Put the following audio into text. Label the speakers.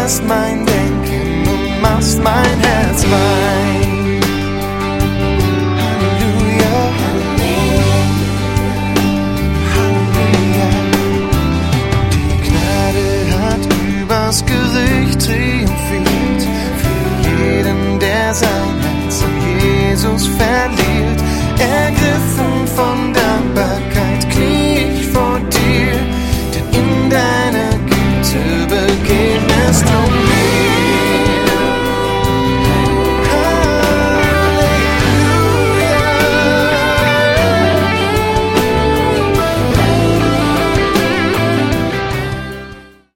Speaker 1: änderst mein Denken und machst mein Herz rein. Halleluja, Halleluja. Die Gnade hat übers Gericht triumphiert, für jeden, der sein Herz an Jesus verliert. Ergriffen